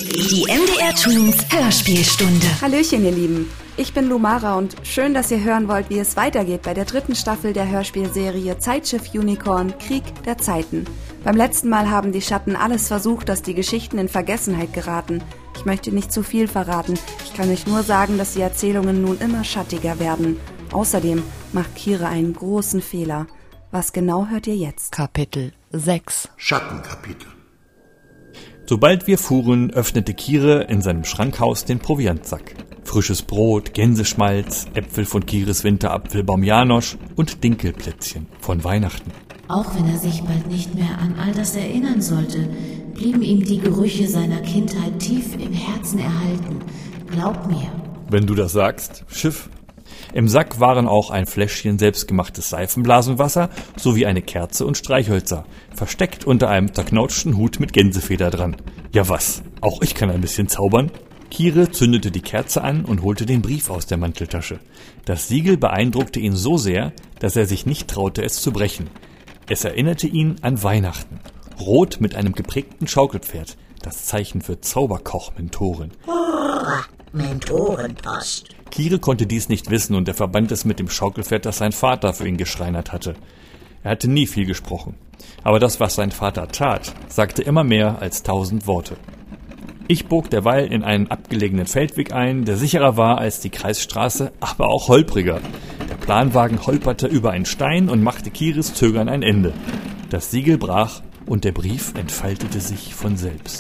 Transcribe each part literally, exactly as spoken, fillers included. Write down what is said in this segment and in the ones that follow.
Die M D R Twins Hörspielstunde. Hallöchen, ihr Lieben. Ich bin Lumara und schön, dass ihr hören wollt, wie es weitergeht bei der dritten Staffel der Hörspielserie Zeitschiff Unicorn – Krieg der Zeiten. Beim letzten Mal haben die Schatten alles versucht, dass die Geschichten in Vergessenheit geraten. Ich möchte nicht zu viel verraten. Ich kann euch nur sagen, dass die Erzählungen nun immer schattiger werden. Außerdem macht Kira einen großen Fehler. Was genau hört ihr jetzt? Kapitel sechs. Schattenkapitel. Sobald wir fuhren, öffnete Kire in seinem Schrankhaus den Proviantsack. Frisches Brot, Gänseschmalz, Äpfel von Kires Winterapfelbaum Janosch und Dinkelplätzchen von Weihnachten. Auch wenn er sich bald nicht mehr an all das erinnern sollte, blieben ihm die Gerüche seiner Kindheit tief im Herzen erhalten. Glaub mir. Wenn du das sagst, Schiff. Im Sack waren auch ein Fläschchen selbstgemachtes Seifenblasenwasser sowie eine Kerze und Streichhölzer, versteckt unter einem zerknautschten Hut mit Gänsefeder dran. Ja was, auch ich kann ein bisschen zaubern. Kire zündete die Kerze an und holte den Brief aus der Manteltasche. Das Siegel beeindruckte ihn so sehr, dass er sich nicht traute, es zu brechen. Es erinnerte ihn an Weihnachten. Rot mit einem geprägten Schaukelpferd, das Zeichen für Zauberkoch-Mentoren. Oh, Mentorenpost. Kire konnte dies nicht wissen und er verband es mit dem Schaukelpferd, das sein Vater für ihn geschreinert hatte. Er hatte nie viel gesprochen. Aber das, was sein Vater tat, sagte immer mehr als tausend Worte. Ich bog derweil in einen abgelegenen Feldweg ein, der sicherer war als die Kreisstraße, aber auch holpriger. Der Planwagen holperte über einen Stein und machte Kires Zögern ein Ende. Das Siegel brach und der Brief entfaltete sich von selbst.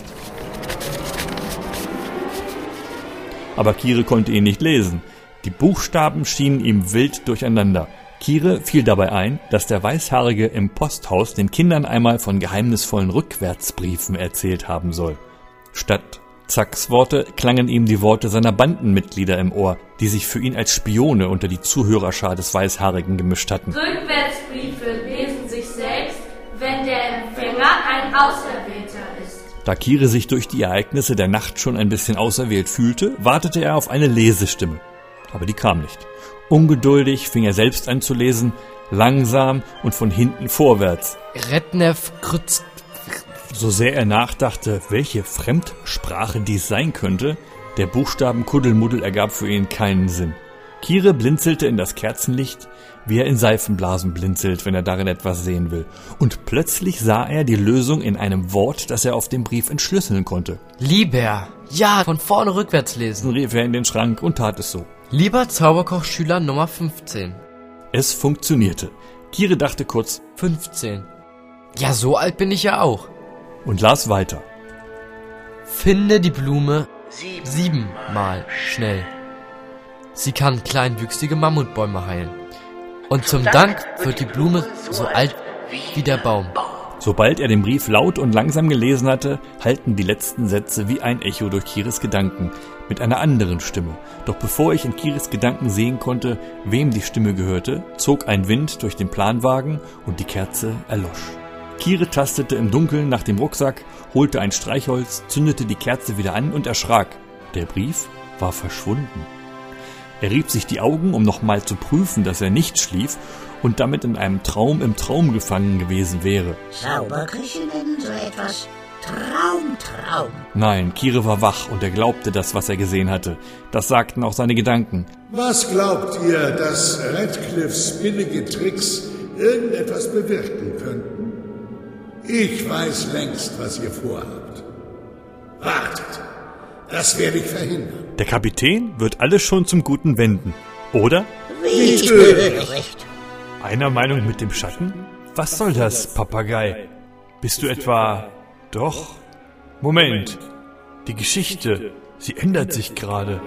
Aber Kire konnte ihn nicht lesen. Die Buchstaben schienen ihm wild durcheinander. Kire fiel dabei ein, dass der Weißhaarige im Posthaus den Kindern einmal von geheimnisvollen Rückwärtsbriefen erzählt haben soll. Statt Zacks Worte klangen ihm die Worte seiner Bandenmitglieder im Ohr, die sich für ihn als Spione unter die Zuhörerschar des Weißhaarigen gemischt hatten. Rückwärtsbriefe lesen sich selbst, wenn der Empfänger ein Auserwählter ist. Da Kire sich durch die Ereignisse der Nacht schon ein bisschen auserwählt fühlte, wartete er auf eine Lesestimme. Aber die kam nicht. Ungeduldig fing er selbst an zu lesen, langsam und von hinten vorwärts. Rednev Krütz. So sehr er nachdachte, welche Fremdsprache dies sein könnte, der Buchstabenkuddelmuddel ergab für ihn keinen Sinn. Kire blinzelte in das Kerzenlicht, wie er in Seifenblasen blinzelt, wenn er darin etwas sehen will. Und plötzlich sah er die Lösung in einem Wort, das er auf dem Brief entschlüsseln konnte. Lieber. Ja, von vorne rückwärts lesen. Rief er in den Schrank und tat es so. Lieber Zauberkochschüler Nummer fünfzehn. Es funktionierte. Kire dachte kurz, fünfzehn. Ja, so alt bin ich ja auch. Und las weiter. Finde die Blume siebenmal schnell. Sie kann kleinwüchsige Mammutbäume heilen. Und zum Dank wird die Blume so alt wie der Baum. Sobald er den Brief laut und langsam gelesen hatte, hallten die letzten Sätze wie ein Echo durch Kires Gedanken, mit einer anderen Stimme. Doch bevor ich in Kires Gedanken sehen konnte, wem die Stimme gehörte, zog ein Wind durch den Planwagen und die Kerze erlosch. Kire tastete im Dunkeln nach dem Rucksack, holte ein Streichholz, zündete die Kerze wieder an und erschrak. Der Brief war verschwunden. Er rieb sich die Augen, um nochmal zu prüfen, dass er nicht schlief und damit in einem Traum im Traum gefangen gewesen wäre. Zauberküche nennen so etwas Traum, Traum. Nein, Kire war wach und er glaubte das, was er gesehen hatte. Das sagten auch seine Gedanken. Was glaubt ihr, dass Radcliffes billige Tricks irgendetwas bewirken könnten? Ich weiß längst, was ihr vorhabt. Wartet, das werde ich verhindern. Der Kapitän wird alles schon zum Guten wenden, oder? Wie töricht. Einer Meinung mit dem Schatten? Was soll das, Papagei? Bist du etwa... Doch? Moment. Die Geschichte, sie ändert sich gerade.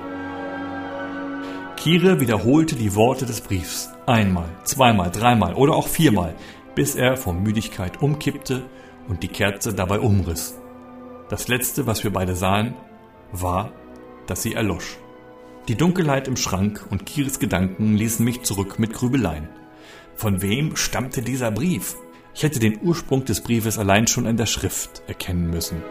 Kire wiederholte die Worte des Briefs. Einmal, zweimal, dreimal oder auch viermal, bis er vor Müdigkeit umkippte und die Kerze dabei umriss. Das Letzte, was wir beide sahen, war, dass sie erlosch. Die Dunkelheit im Schrank und Kires Gedanken ließen mich zurück mit Grübeleien. Von wem stammte dieser Brief? Ich hätte den Ursprung des Briefes allein schon an der Schrift erkennen müssen.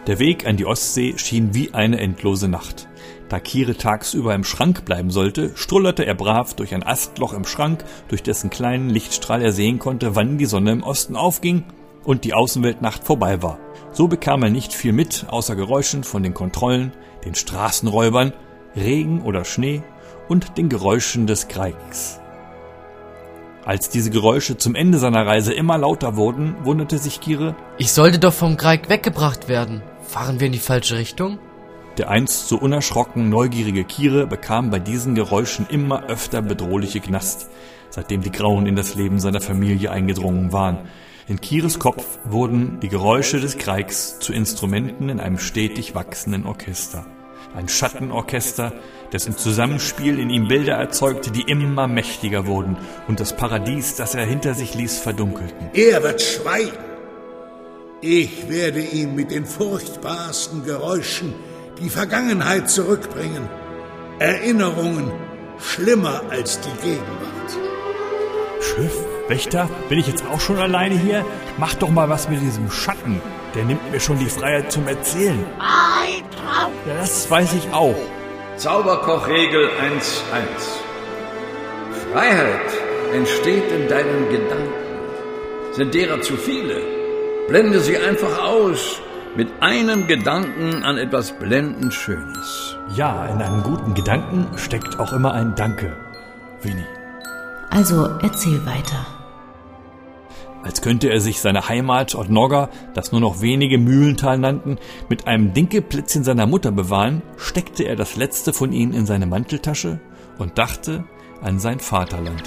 Der Weg an die Ostsee schien wie eine endlose Nacht. Da Kire tagsüber im Schrank bleiben sollte, strullerte er brav durch ein Astloch im Schrank, durch dessen kleinen Lichtstrahl er sehen konnte, wann die Sonne im Osten aufging und die Außenweltnacht vorbei war. So bekam er nicht viel mit, außer Geräuschen von den Kontrollen, den Straßenräubern, Regen oder Schnee und den Geräuschen des Greigs. Als diese Geräusche zum Ende seiner Reise immer lauter wurden, wunderte sich Kire: Ich sollte doch vom Greig weggebracht werden. Fahren wir in die falsche Richtung? Der einst so unerschrocken neugierige Kire bekam bei diesen Geräuschen immer öfter bedrohliche Knast, seitdem die Grauen in das Leben seiner Familie eingedrungen waren. In Kires Kopf wurden die Geräusche des Greigs zu Instrumenten in einem stetig wachsenden Orchester. Ein Schattenorchester, dessen Zusammenspiel in ihm Bilder erzeugte, die immer mächtiger wurden und das Paradies, das er hinter sich ließ, verdunkelten. Er wird schweigen. Ich werde ihm mit den furchtbarsten Geräuschen die Vergangenheit zurückbringen. Erinnerungen schlimmer als die Gegenwart. Schiff, Wächter, bin ich jetzt auch schon alleine hier? Mach doch mal was mit diesem Schatten. Der nimmt mir schon die Freiheit zum Erzählen. Ja, das weiß ich auch. Zauberkochregel eins eins. Freiheit entsteht in deinen Gedanken. Sind derer zu viele? Blende sie einfach aus. Mit einem Gedanken an etwas blendend Schönes. Ja, in einem guten Gedanken steckt auch immer ein Danke, Winnie. Also erzähl weiter. Als könnte er sich seine Heimat Odnogga, das nur noch wenige Mühlental nannten, mit einem Dinkelplätzchen seiner Mutter bewahren, steckte er das letzte von ihnen in seine Manteltasche und dachte an sein Vaterland.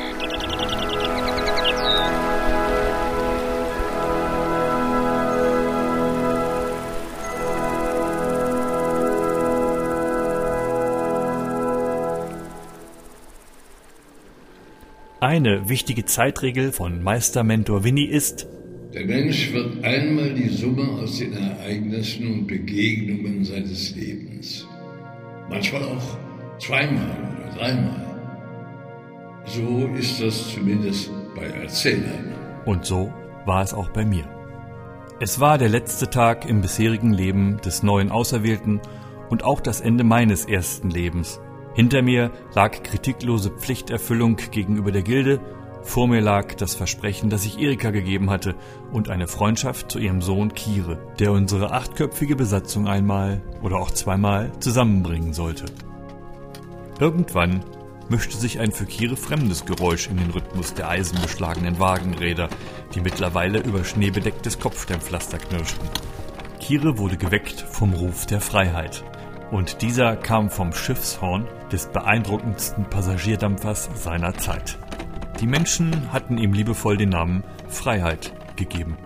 Eine wichtige Zeitregel von Meistermentor Winnie ist: Der Mensch wird einmal die Summe aus den Ereignissen und Begegnungen seines Lebens. Manchmal auch zweimal oder dreimal. So ist das zumindest bei Erzählern. Und so war es auch bei mir. Es war der letzte Tag im bisherigen Leben des neuen Auserwählten und auch das Ende meines ersten Lebens. Hinter mir lag kritiklose Pflichterfüllung gegenüber der Gilde, vor mir lag das Versprechen, das ich Erika gegeben hatte, und eine Freundschaft zu ihrem Sohn Kire, der unsere achtköpfige Besatzung einmal oder auch zweimal zusammenbringen sollte. Irgendwann mischte sich ein für Kire fremdes Geräusch in den Rhythmus der eisenbeschlagenen Wagenräder, die mittlerweile über schneebedecktes Kopfsteinpflaster knirschten. Kire wurde geweckt vom Ruf der Freiheit. Und dieser kam vom Schiffshorn des beeindruckendsten Passagierdampfers seiner Zeit. Die Menschen hatten ihm liebevoll den Namen Freiheit gegeben.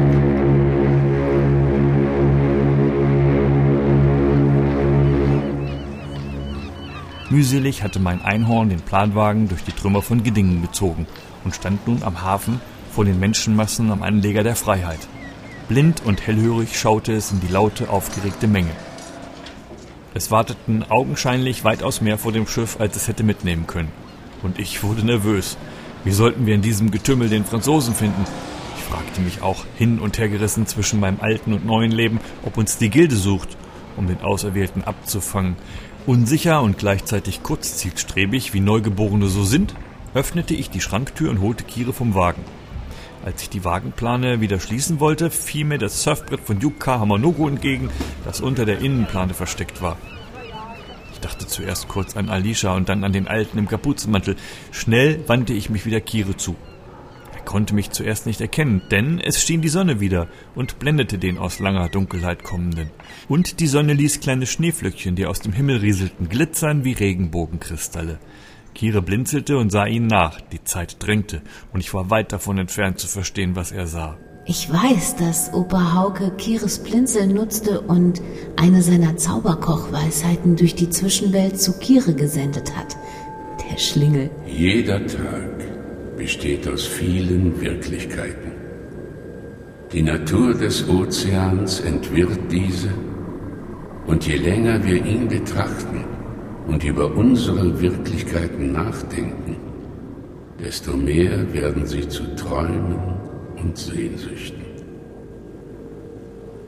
Mühselig hatte mein Einhorn den Planwagen durch die Trümmer von Giddingen gezogen und stand nun am Hafen vor den Menschenmassen am Anleger der Freiheit. Blind und hellhörig schaute es in die laute, aufgeregte Menge. Es warteten augenscheinlich weitaus mehr vor dem Schiff, als es hätte mitnehmen können. Und ich wurde nervös. Wie sollten wir in diesem Getümmel den Franzosen finden? Ich fragte mich auch, hin und her gerissen zwischen meinem alten und neuen Leben, ob uns die Gilde sucht, um den Auserwählten abzufangen. Unsicher und gleichzeitig kurzzielstrebig, wie Neugeborene so sind, öffnete ich die Schranktür und holte Kire vom Wagen. Als ich die Wagenplane wieder schließen wollte, fiel mir das Surfbrett von Yuka Hamanogo entgegen, das unter der Innenplane versteckt war. Ich dachte zuerst kurz an Alicia und dann an den Alten im Kapuzenmantel. Schnell wandte ich mich wieder Kire zu. Er konnte mich zuerst nicht erkennen, denn es schien die Sonne wieder und blendete den aus langer Dunkelheit kommenden. Und die Sonne ließ kleine Schneeflöckchen, die aus dem Himmel rieselten, glitzern wie Regenbogenkristalle. Kire blinzelte und sah ihnen nach. Die Zeit drängte, und ich war weit davon entfernt zu verstehen, was er sah. Ich weiß, dass Opa Hauke Kires Blinzeln nutzte und eine seiner Zauberkochweisheiten durch die Zwischenwelt zu Kire gesendet hat. Der Schlingel. Jeder Tag besteht aus vielen Wirklichkeiten. Die Natur des Ozeans entwirrt diese, und je länger wir ihn betrachten und über unsere Wirklichkeiten nachdenken, desto mehr werden sie zu Träumen und Sehnsüchten.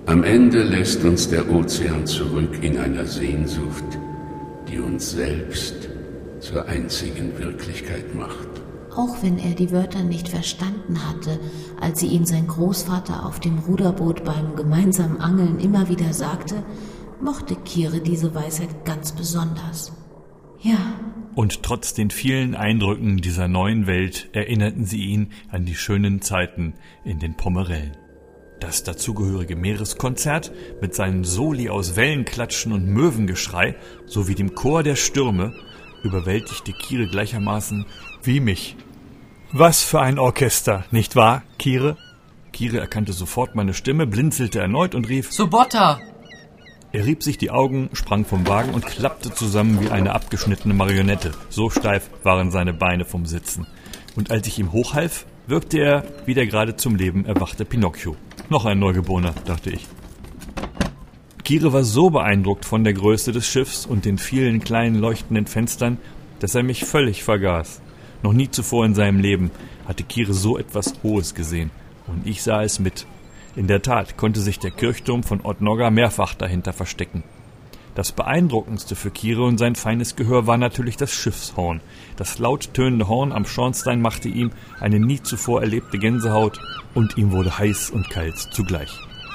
Am Ende lässt uns der Ozean zurück in einer Sehnsucht, die uns selbst zur einzigen Wirklichkeit macht. Auch wenn er die Wörter nicht verstanden hatte, als sie ihm sein Großvater auf dem Ruderboot beim gemeinsamen Angeln immer wieder sagte, mochte Kire diese Weisheit ganz besonders. Ja. Und trotz den vielen Eindrücken dieser neuen Welt erinnerten sie ihn an die schönen Zeiten in den Pommerellen. Das dazugehörige Meereskonzert mit seinen Soli aus Wellenklatschen und Möwengeschrei sowie dem Chor der Stürme überwältigte Kire gleichermaßen wie mich. Was für ein Orchester, nicht wahr, Kire? Kire erkannte sofort meine Stimme, blinzelte erneut und rief: Sobotta! Er rieb sich die Augen, sprang vom Wagen und klappte zusammen wie eine abgeschnittene Marionette. So steif waren seine Beine vom Sitzen. Und als ich ihm hochhalf, wirkte er wie der gerade zum Leben erwachte Pinocchio. Noch ein Neugeborener, dachte ich. Kire war so beeindruckt von der Größe des Schiffs und den vielen kleinen leuchtenden Fenstern, dass er mich völlig vergaß. Noch nie zuvor in seinem Leben hatte Kire so etwas Hohes gesehen. Und ich sah es mit. In der Tat konnte sich der Kirchturm von Ottnogga mehrfach dahinter verstecken. Das Beeindruckendste für Kire und sein feines Gehör war natürlich das Schiffshorn. Das laut tönende Horn am Schornstein machte ihm eine nie zuvor erlebte Gänsehaut und ihm wurde heiß und kalt zugleich.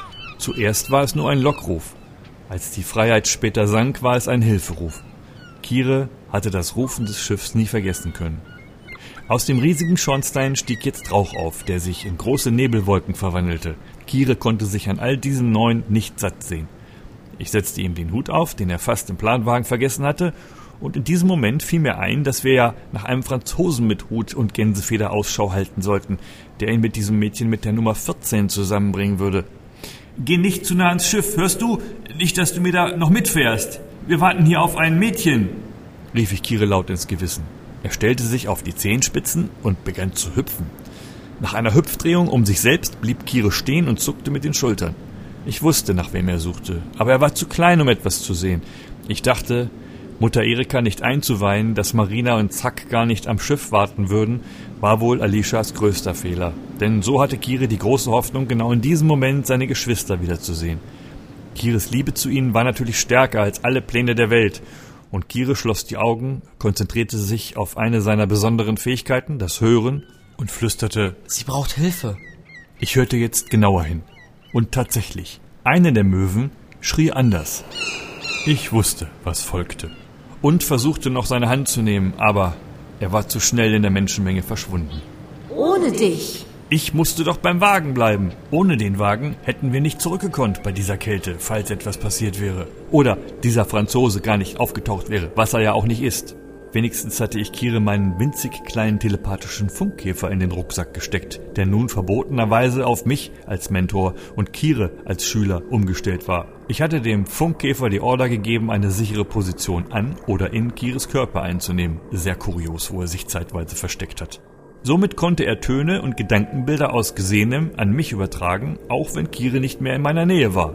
Zuerst war es nur ein Lockruf. Als die Freiheit später sank, war es ein Hilferuf. Kire hatte das Rufen des Schiffs nie vergessen können. Aus dem riesigen Schornstein stieg jetzt Rauch auf, der sich in große Nebelwolken verwandelte. Kire konnte sich an all diesen neuen nicht satt sehen. Ich setzte ihm den Hut auf, den er fast im Planwagen vergessen hatte, und in diesem Moment fiel mir ein, dass wir ja nach einem Franzosen mit Hut und Gänsefeder Ausschau halten sollten, der ihn mit diesem Mädchen mit der Nummer vierzehn zusammenbringen würde. »Geh nicht zu nah ans Schiff, hörst du? Nicht, dass du mir da noch mitfährst. Wir warten hier auf ein Mädchen«, rief ich Kire laut ins Gewissen. Er stellte sich auf die Zehenspitzen und begann zu hüpfen. Nach einer Hüpfdrehung um sich selbst blieb Kire stehen und zuckte mit den Schultern. Ich wusste, nach wem er suchte, aber er war zu klein, um etwas zu sehen. Ich dachte, Mutter Erika nicht einzuweihen, dass Marina und Zack gar nicht am Schiff warten würden, war wohl Alishas größter Fehler. Denn so hatte Kire die große Hoffnung, genau in diesem Moment seine Geschwister wiederzusehen. Kires Liebe zu ihnen war natürlich stärker als alle Pläne der Welt. Und Kire schloss die Augen, konzentrierte sich auf eine seiner besonderen Fähigkeiten, das Hören, und flüsterte: Sie braucht Hilfe. Ich hörte jetzt genauer hin. Und tatsächlich, eine der Möwen schrie anders. Ich wusste, was folgte. Und versuchte noch seine Hand zu nehmen, aber er war zu schnell in der Menschenmenge verschwunden. Ohne dich. Ich musste doch beim Wagen bleiben. Ohne den Wagen hätten wir nicht zurückgekonnt bei dieser Kälte, falls etwas passiert wäre. Oder dieser Franzose gar nicht aufgetaucht wäre, was er ja auch nicht ist. Wenigstens hatte ich Kire meinen winzig kleinen telepathischen Funkkäfer in den Rucksack gesteckt, der nun verbotenerweise auf mich als Mentor und Kire als Schüler umgestellt war. Ich hatte dem Funkkäfer die Order gegeben, eine sichere Position an oder in Kires Körper einzunehmen. Sehr kurios, wo er sich zeitweise versteckt hat. Somit konnte er Töne und Gedankenbilder aus Gesehenem an mich übertragen, auch wenn Kire nicht mehr in meiner Nähe war.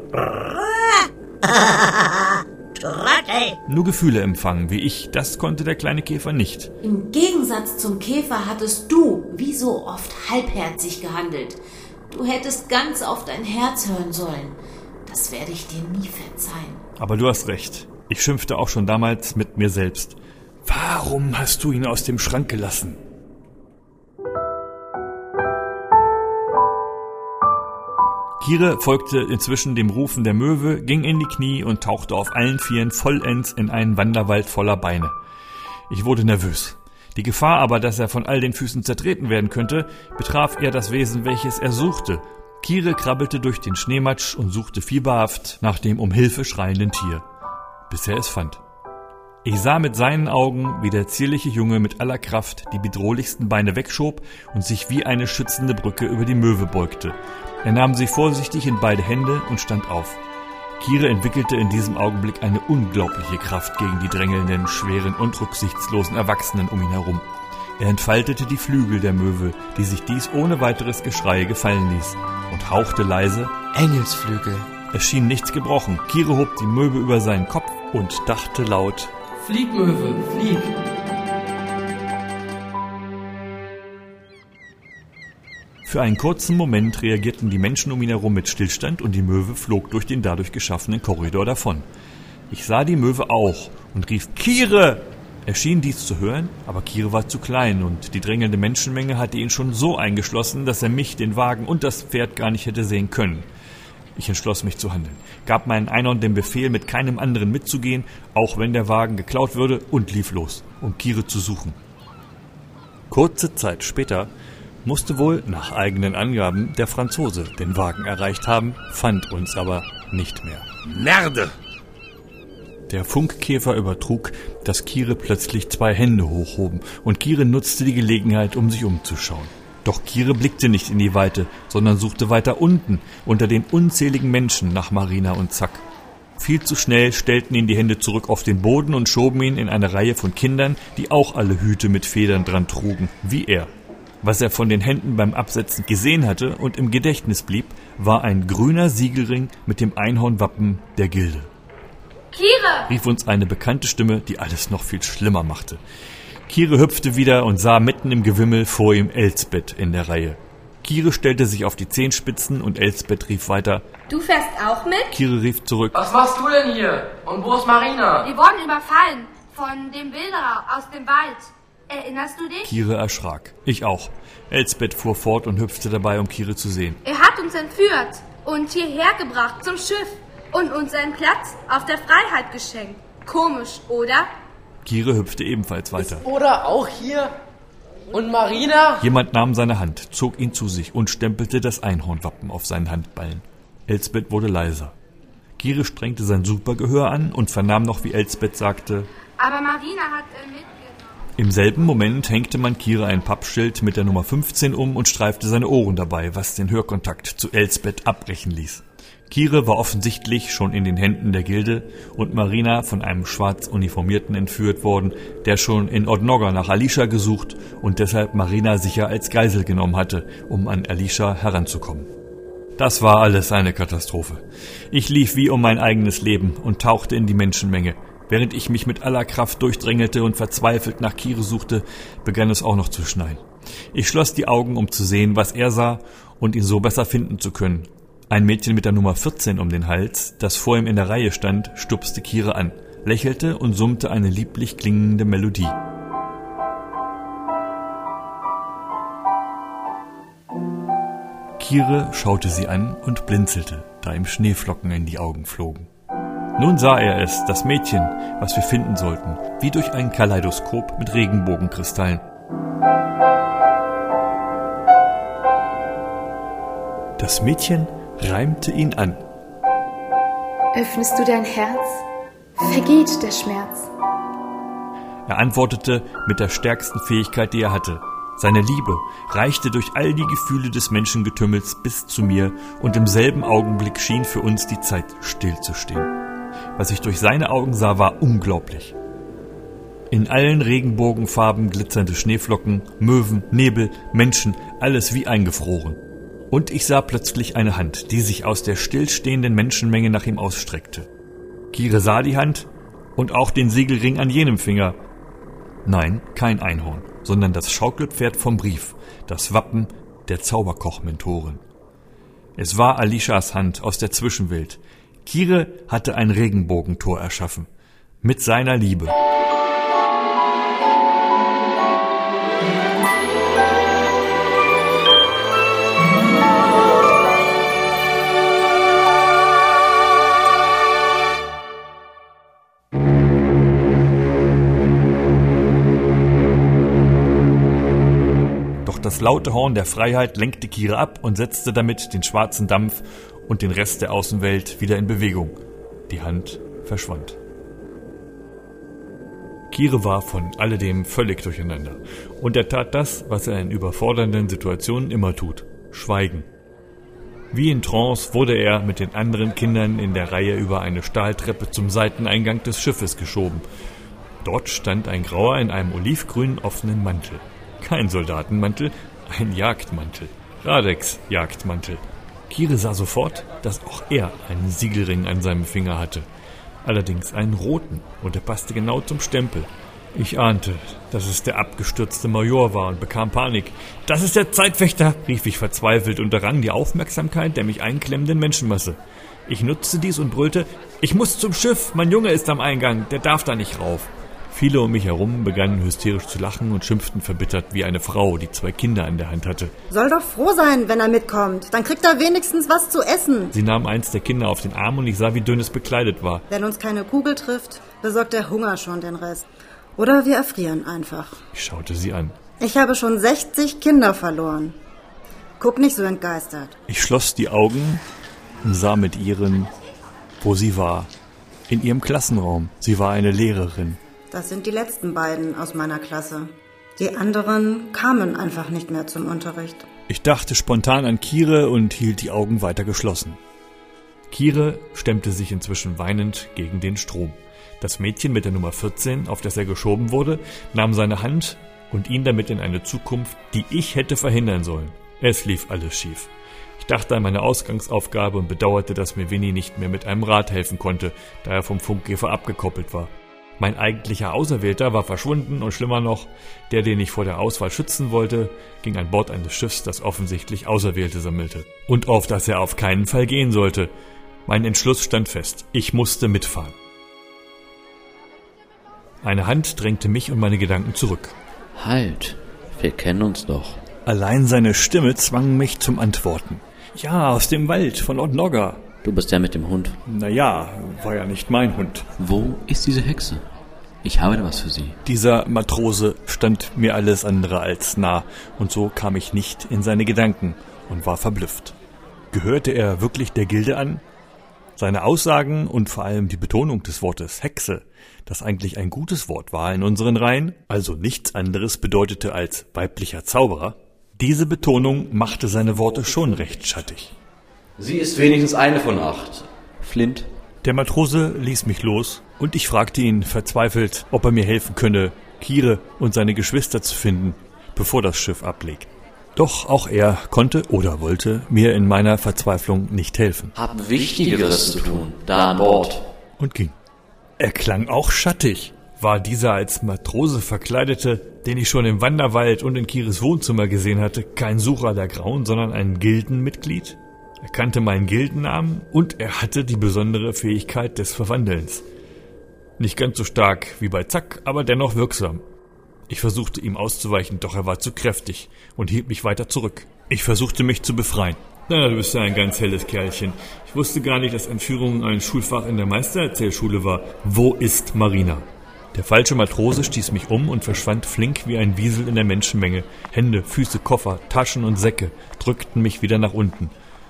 Nur Gefühle empfangen, wie ich, das konnte der kleine Käfer nicht. Im Gegensatz zum Käfer hattest du, wie so oft, halbherzig gehandelt. Du hättest ganz auf dein Herz hören sollen. Das werde ich dir nie verzeihen. Aber du hast recht. Ich schimpfte auch schon damals mit mir selbst. Warum hast du ihn aus dem Schrank gelassen? Kire folgte inzwischen dem Rufen der Möwe, ging in die Knie und tauchte auf allen Vieren vollends in einen Wanderwald voller Beine. Ich wurde nervös. Die Gefahr aber, dass er von all den Füßen zertreten werden könnte, betraf eher das Wesen, welches er suchte. Kire krabbelte durch den Schneematsch und suchte fieberhaft nach dem um Hilfe schreienden Tier, bis er es fand. Ich sah mit seinen Augen, wie der zierliche Junge mit aller Kraft die bedrohlichsten Beine wegschob und sich wie eine schützende Brücke über die Möwe beugte. Er nahm sie vorsichtig in beide Hände und stand auf. Kire entwickelte in diesem Augenblick eine unglaubliche Kraft gegen die drängelnden, schweren und rücksichtslosen Erwachsenen um ihn herum. Er entfaltete die Flügel der Möwe, die sich dies ohne weiteres Geschrei gefallen ließ, und hauchte leise: Engelsflügel. Es schien nichts gebrochen. Kire hob die Möwe über seinen Kopf und dachte laut: Flieg, Möwe, flieg! Für einen kurzen Moment reagierten die Menschen um ihn herum mit Stillstand und die Möwe flog durch den dadurch geschaffenen Korridor davon. Ich sah die Möwe auch und rief »Kire!« Er schien dies zu hören, aber Kire war zu klein und die drängelnde Menschenmenge hatte ihn schon so eingeschlossen, dass er mich, den Wagen und das Pferd gar nicht hätte sehen können. Ich entschloss mich zu handeln, gab meinen Einhorn den Befehl, mit keinem anderen mitzugehen, auch wenn der Wagen geklaut würde, und lief los, um Kire zu suchen. Kurze Zeit später musste wohl, nach eigenen Angaben, der Franzose den Wagen erreicht haben, fand uns aber nicht mehr. Merde! Der Funkkäfer übertrug, dass Kire plötzlich zwei Hände hochhoben und Kire nutzte die Gelegenheit, um sich umzuschauen. Doch Kire blickte nicht in die Weite, sondern suchte weiter unten, unter den unzähligen Menschen, nach Marina und Zack. Viel zu schnell stellten ihn die Hände zurück auf den Boden und schoben ihn in eine Reihe von Kindern, die auch alle Hüte mit Federn dran trugen, wie er. Was er von den Händen beim Absetzen gesehen hatte und im Gedächtnis blieb, war ein grüner Siegelring mit dem Einhornwappen der Gilde. Kire! Rief uns eine bekannte Stimme, die alles noch viel schlimmer machte. Kire hüpfte wieder und sah mitten im Gewimmel vor ihm Elsbeth in der Reihe. Kire stellte sich auf die Zehenspitzen und Elsbeth rief weiter. Du fährst auch mit? Kire rief zurück. Was machst du denn hier? Und wo ist Marina? Wir wurden überfallen von dem Wilderer aus dem Wald. Erinnerst du dich? Kire erschrak. Ich auch. Elsbeth fuhr fort und hüpfte dabei, um Kire zu sehen. Er hat uns entführt und hierher gebracht zum Schiff und uns einen Platz auf der Freiheit geschenkt. Komisch, oder? Kire hüpfte ebenfalls weiter. Ist Oda auch hier? Und Marina? Jemand nahm seine Hand, zog ihn zu sich und stempelte das Einhornwappen auf seinen Handballen. Elsbeth wurde leiser. Kire strengte sein Supergehör an und vernahm noch, wie Elsbeth sagte: Aber Marina hat äh, mitgenommen. Im selben Moment hängte man Kire ein Pappschild mit der Nummer fünfzehn um und streifte seine Ohren dabei, was den Hörkontakt zu Elsbeth abbrechen ließ. Kire war offensichtlich schon in den Händen der Gilde und Marina von einem schwarz Uniformierten entführt worden, der schon in Odnogga nach Alisha gesucht und deshalb Marina sicher als Geisel genommen hatte, um an Alisha heranzukommen. Das war alles eine Katastrophe. Ich lief wie um mein eigenes Leben und tauchte in die Menschenmenge. Während ich mich mit aller Kraft durchdrängelte und verzweifelt nach Kire suchte, begann es auch noch zu schneien. Ich schloss die Augen, um zu sehen, was er sah und ihn so besser finden zu können. Ein Mädchen mit der Nummer vierzehn um den Hals, das vor ihm in der Reihe stand, stupste Kire an, lächelte und summte eine lieblich klingende Melodie. Kire schaute sie an und blinzelte, da ihm Schneeflocken in die Augen flogen. Nun sah er es, das Mädchen, was wir finden sollten, wie durch ein Kaleidoskop mit Regenbogenkristallen. Das Mädchen reimte ihn an. Öffnest du dein Herz, vergeht der Schmerz. Er antwortete mit der stärksten Fähigkeit, die er hatte. Seine Liebe reichte durch all die Gefühle des Menschengetümmels bis zu mir und im selben Augenblick schien für uns die Zeit stillzustehen. Was ich durch seine Augen sah, war unglaublich. In allen Regenbogenfarben glitzernde Schneeflocken, Möwen, Nebel, Menschen, alles wie eingefroren. Und ich sah plötzlich eine Hand, die sich aus der stillstehenden Menschenmenge nach ihm ausstreckte. Kire sah die Hand und auch den Siegelring an jenem Finger. Nein, kein Einhorn, sondern das Schaukelpferd vom Brief, das Wappen der Zauberkoch-Mentorin. Es war Alishas Hand aus der Zwischenwelt. Kire hatte ein Regenbogentor erschaffen. Mit seiner Liebe. Das laute Horn der Freiheit lenkte Kire ab und setzte damit den schwarzen Dampf und den Rest der Außenwelt wieder in Bewegung. Die Hand verschwand. Kire war von alledem völlig durcheinander und er tat das, was er in überfordernden Situationen immer tut: Schweigen. Wie in Trance wurde er mit den anderen Kindern in der Reihe über eine Stahltreppe zum Seiteneingang des Schiffes geschoben. Dort stand ein Grauer in einem olivgrünen offenen Mantel. Kein Soldatenmantel, ein Jagdmantel. Radeks Jagdmantel. Kire sah sofort, dass auch er einen Siegelring an seinem Finger hatte. Allerdings einen roten, und er passte genau zum Stempel. Ich ahnte, dass es der abgestürzte Major war und bekam Panik. »Das ist der Zeitwächter«, rief ich verzweifelt und errang die Aufmerksamkeit der mich einklemmenden Menschenmasse. Ich nutzte dies und brüllte, »Ich muss zum Schiff, mein Junge ist am Eingang, der darf da nicht rauf.« Viele um mich herum begannen hysterisch zu lachen und schimpften verbittert wie eine Frau, die zwei Kinder an der Hand hatte. »Soll doch froh sein, wenn er mitkommt, dann kriegt er wenigstens was zu essen.« Sie nahm eins der Kinder auf den Arm und ich sah, wie dünn es bekleidet war. »Wenn uns keine Kugel trifft, besorgt der Hunger schon den Rest. Oder wir erfrieren einfach.« Ich schaute sie an. »Ich habe schon sechzig Kinder verloren. Guck nicht so entgeistert.« Ich schloss die Augen und sah mit ihren, wo sie war. In ihrem Klassenraum. Sie war eine Lehrerin. Das sind die letzten beiden aus meiner Klasse. Die anderen kamen einfach nicht mehr zum Unterricht. Ich dachte spontan an Kire und hielt die Augen weiter geschlossen. Kire stemmte sich inzwischen weinend gegen den Strom. Das Mädchen mit der Nummer vierzehn, auf das er geschoben wurde, nahm seine Hand und ihn damit in eine Zukunft, die ich hätte verhindern sollen. Es lief alles schief. Ich dachte an meine Ausgangsaufgabe und bedauerte, dass mir Winnie nicht mehr mit einem Rad helfen konnte, da er vom Funkkäfer abgekoppelt war. Mein eigentlicher Auserwählter war verschwunden und schlimmer noch, der, den ich vor der Auswahl schützen wollte, ging an Bord eines Schiffs, das offensichtlich Auserwählte sammelte. Und auf das er auf keinen Fall gehen sollte. Mein Entschluss stand fest. Ich musste mitfahren. Eine Hand drängte mich und meine Gedanken zurück. Halt, wir kennen uns doch. Allein seine Stimme zwang mich zum Antworten. Ja, aus dem Wald, von Ort Nogga. Du bist der mit dem Hund. Naja, war ja nicht mein Hund. Wo ist diese Hexe? Ich habe da was für sie. Dieser Matrose stand mir alles andere als nah, und so kam ich nicht in seine Gedanken und war verblüfft. Gehörte er wirklich der Gilde an? Seine Aussagen und vor allem die Betonung des Wortes Hexe, das eigentlich ein gutes Wort war in unseren Reihen, also nichts anderes bedeutete als weiblicher Zauberer, diese Betonung machte seine Worte schon recht schattig. Sie ist wenigstens eine von acht. Flint. Der Matrose ließ mich los und ich fragte ihn verzweifelt, ob er mir helfen könne, Kire und seine Geschwister zu finden, bevor das Schiff ablegt. Doch auch er konnte oder wollte mir in meiner Verzweiflung nicht helfen. Hab Wichtigeres zu tun, da an Bord. Und ging. Er klang auch schattig. War dieser als Matrose verkleidete, den ich schon im Wanderwald und in Kires Wohnzimmer gesehen hatte, kein Sucher der Grauen, sondern ein Gildenmitglied? Er kannte meinen Gildennamen und er hatte die besondere Fähigkeit des Verwandelns. Nicht ganz so stark wie bei Zack, aber dennoch wirksam. Ich versuchte ihm auszuweichen, doch er war zu kräftig und hielt mich weiter zurück. Ich versuchte mich zu befreien. Na, du bist ja ein ganz helles Kerlchen. Ich wusste gar nicht, dass Entführung ein Schulfach in der Meistererzählschule war. Wo ist Marina? Der falsche Matrose stieß mich um und verschwand flink wie ein Wiesel in der Menschenmenge. Hände, Füße, Koffer, Taschen und Säcke drückten mich wieder nach unten.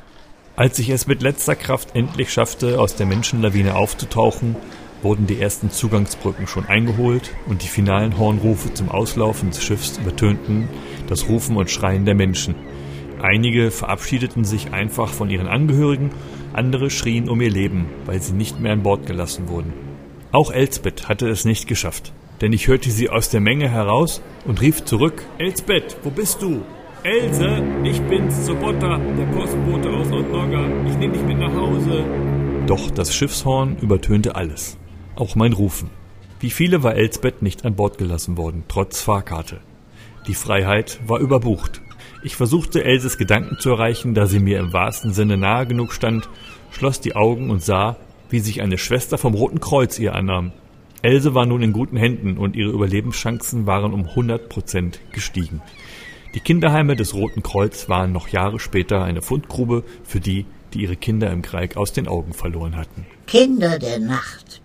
Als ich es mit letzter Kraft endlich schaffte, aus der Menschenlawine aufzutauchen, wurden die ersten Zugangsbrücken schon eingeholt und die finalen Hornrufe zum Auslaufen des Schiffs übertönten das Rufen und Schreien der Menschen. Einige verabschiedeten sich einfach von ihren Angehörigen, andere schrien um ihr Leben, weil sie nicht mehr an Bord gelassen wurden. Auch Elsbeth hatte es nicht geschafft, denn ich hörte sie aus der Menge heraus und rief zurück: »Elsbeth, wo bist du? Else, ich bin's, Sobotta, der Postbote aus Nordnorga. Ich nehme dich mit nach Hause.« Doch das Schiffshorn übertönte alles, auch mein Rufen. Wie viele war Elsbeth nicht an Bord gelassen worden, trotz Fahrkarte. Die Freiheit war überbucht. Ich versuchte, Elses Gedanken zu erreichen, da sie mir im wahrsten Sinne nahe genug stand, schloss die Augen und sah, wie sich eine Schwester vom Roten Kreuz ihr annahm. Else war nun in guten Händen und ihre Überlebenschancen waren um hundert Prozent gestiegen. Die Kinderheime des Roten Kreuz waren noch Jahre später eine Fundgrube für die, die ihre Kinder im Krieg aus den Augen verloren hatten. Kinder der Nacht.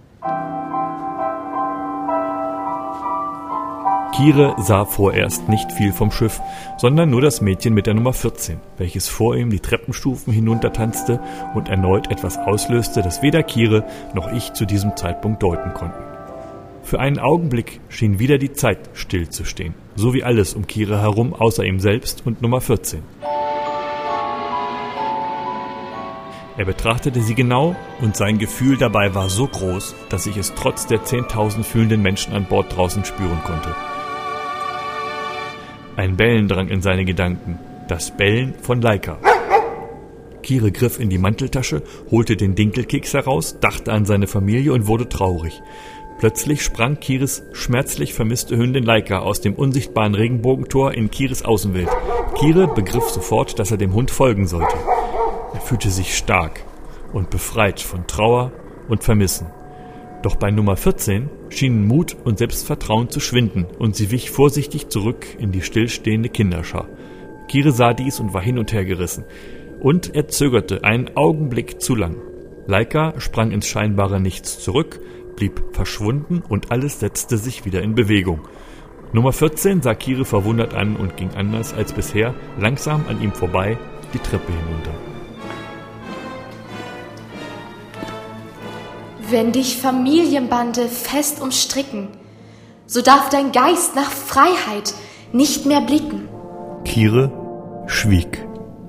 Kire sah vorerst nicht viel vom Schiff, sondern nur das Mädchen mit der Nummer vierzehn, welches vor ihm die Treppenstufen hinuntertanzte und erneut etwas auslöste, das weder Kire noch ich zu diesem Zeitpunkt deuten konnten. Für einen Augenblick schien wieder die Zeit stillzustehen, so wie alles um Kire herum außer ihm selbst und Nummer vierzehn. Er betrachtete sie genau und sein Gefühl dabei war so groß, dass ich es trotz der zehntausend fühlenden Menschen an Bord draußen spüren konnte. Ein Bellen drang in seine Gedanken, das Bellen von Laika. Kire griff in die Manteltasche, holte den Dinkelkeks heraus, dachte an seine Familie und wurde traurig. Plötzlich sprang Kiris schmerzlich vermisste Hündin Laika aus dem unsichtbaren Regenbogentor in Kiris Außenwelt. Kire begriff sofort, dass er dem Hund folgen sollte. Er fühlte sich stark und befreit von Trauer und Vermissen. Doch bei Nummer vierzehn schienen Mut und Selbstvertrauen zu schwinden und sie wich vorsichtig zurück in die stillstehende Kinderschar. Kire sah dies und war hin und her gerissen. Und er zögerte einen Augenblick zu lang. Laika sprang ins scheinbare Nichts zurück, blieb verschwunden und alles setzte sich wieder in Bewegung. Nummer vierzehn sah Kire verwundert an und ging anders als bisher langsam an ihm vorbei die Treppe hinunter. Wenn dich Familienbande fest umstricken, so darf dein Geist nach Freiheit nicht mehr blicken. Kire schwieg.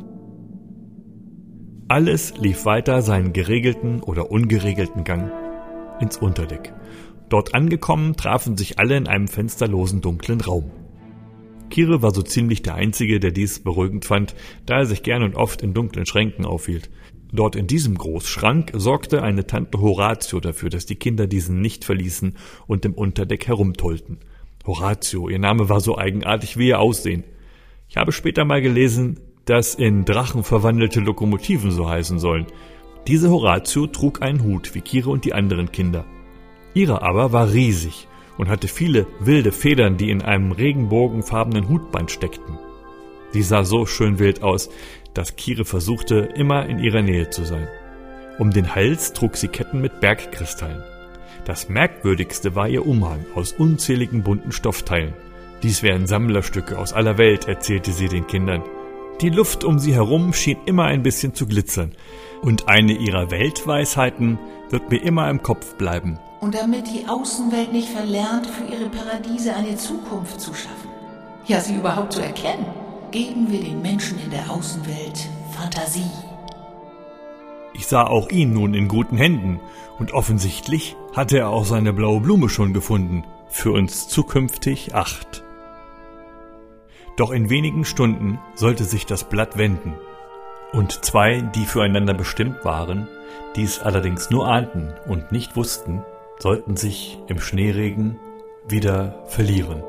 Alles lief weiter seinen geregelten oder ungeregelten Gang ins Unterdeck. Dort angekommen, trafen sich alle in einem fensterlosen, dunklen Raum. Kire war so ziemlich der Einzige, der dies beruhigend fand, da er sich gern und oft in dunklen Schränken aufhielt. Dort in diesem Großschrank sorgte eine Tante Horatio dafür, dass die Kinder diesen nicht verließen und im Unterdeck herumtollten. Horatio, ihr Name war so eigenartig wie ihr Aussehen. Ich habe später mal gelesen, dass in Drachen verwandelte Lokomotiven so heißen sollen. Diese Horatio trug einen Hut wie Kire und die anderen Kinder. Ihre aber war riesig und hatte viele wilde Federn, die in einem regenbogenfarbenen Hutband steckten. Sie sah so schön wild aus, dass Kire versuchte, immer in ihrer Nähe zu sein. Um den Hals trug sie Ketten mit Bergkristallen. Das merkwürdigste war ihr Umhang aus unzähligen bunten Stoffteilen. Dies wären Sammlerstücke aus aller Welt, erzählte sie den Kindern. Die Luft um sie herum schien immer ein bisschen zu glitzern. Und eine ihrer Weltweisheiten wird mir immer im Kopf bleiben. Und damit die Außenwelt nicht verlernt, für ihre Paradiese eine Zukunft zu schaffen, ja, sie überhaupt zu erkennen, geben wir den Menschen in der Außenwelt Fantasie. Ich sah auch ihn nun in guten Händen und offensichtlich hatte er auch seine blaue Blume schon gefunden, für uns zukünftig acht. Doch in wenigen Stunden sollte sich das Blatt wenden und zwei, die füreinander bestimmt waren, dies allerdings nur ahnten und nicht wussten, sollten sich im Schneeregen wieder verlieren.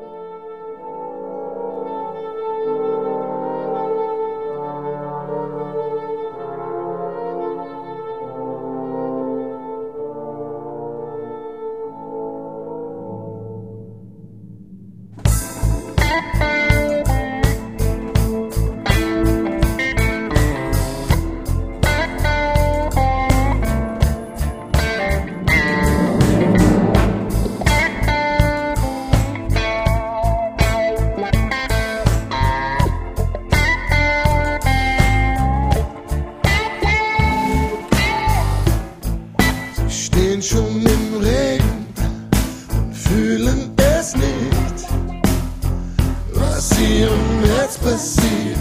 Schon im Regen und fühlen es nicht, was ihrem Herz passiert.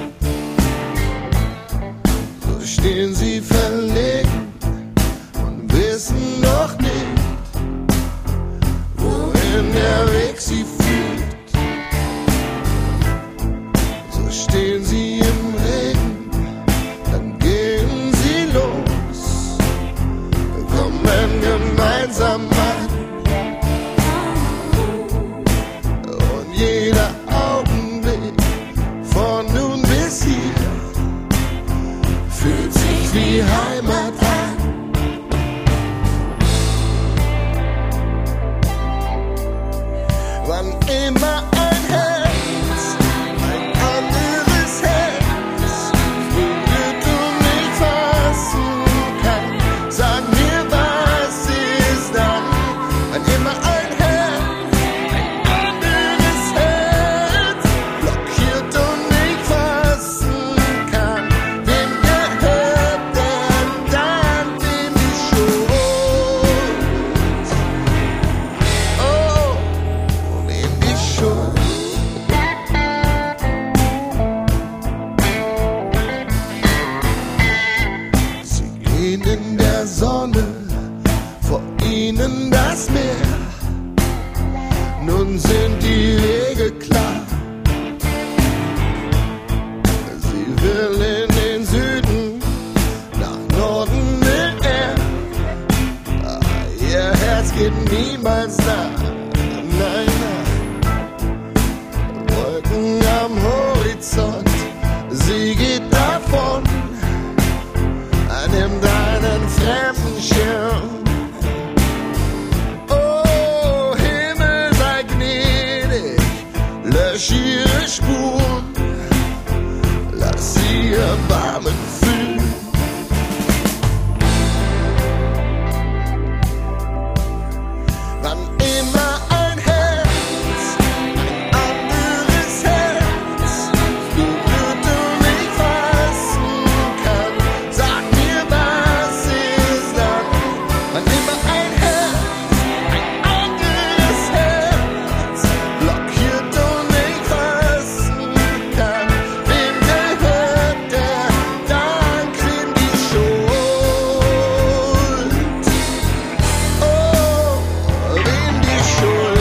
So stehen sie verlegen und wissen noch nicht, wohin der Weg sie führt. So stehen sie im Regen, dann gehen sie los, kommen gemeinsam an. Und jeder Augenblick von nun bis hier fühlt sich wie Heimat an. Wann immer ein Herz ein anderes Horizont. Sie geht davon, nimm deinen fremden Schirm. Oh, Himmel sei gnädig, lösch ihre Spuren, lass sie Erbarmen fühlen. Wann immer ein Herz, ein anderes Herz berührt und mich fassen kann, sag mir, was ist dann? Wann immer ein Herz, ein anderes Herz blockiert und nicht fassen kann, wem gehört der Dank, wem die Schuld? Oh, wem die Schuld?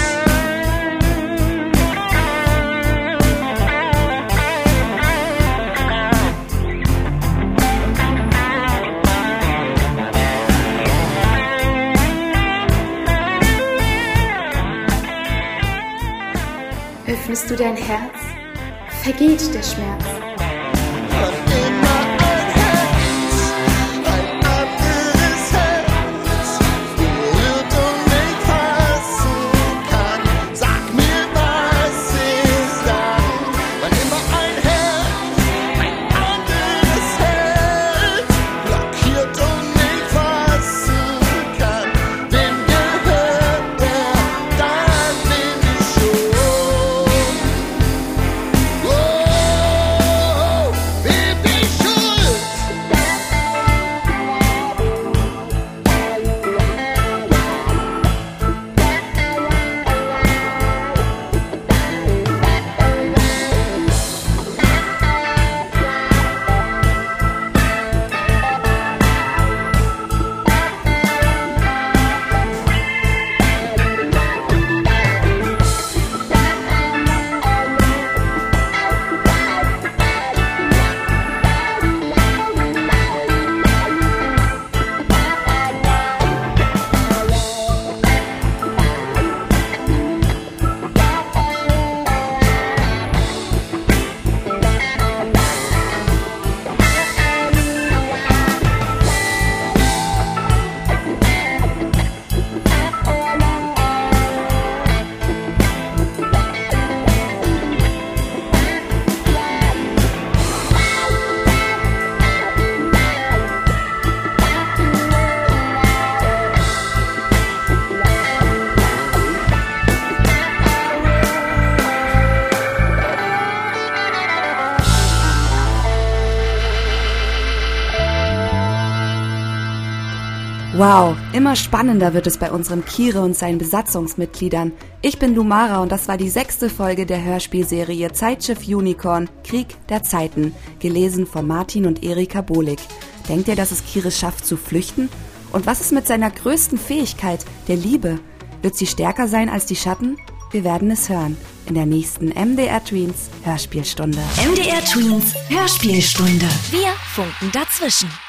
Öffnest du dein Herz, vergeht der Schmerz. Wann immer ein Herz, ein anderes Herz berührt und nicht fassen kann, sag mir, was ist dann? Wann immer ein Herz, ein anderes Herz blockiert und nicht fassen kann, wem gehört der Dank, wem die Schuld? Oh, wem die Schuld? Wow, immer spannender wird es bei unserem Kire und seinen Besatzungsmitgliedern. Ich bin Lumara und das war die sechste Folge der Hörspielserie Zeitschiff Unicorn, Krieg der Zeiten, gelesen von Martin und Erika Bohlig. Denkt ihr, dass es Kire schafft zu flüchten? Und was ist mit seiner größten Fähigkeit, der Liebe? Wird sie stärker sein als die Schatten? Wir werden es hören in der nächsten M D R Tweens Hörspielstunde. M D R Tweens Hörspielstunde. Wir funken dazwischen.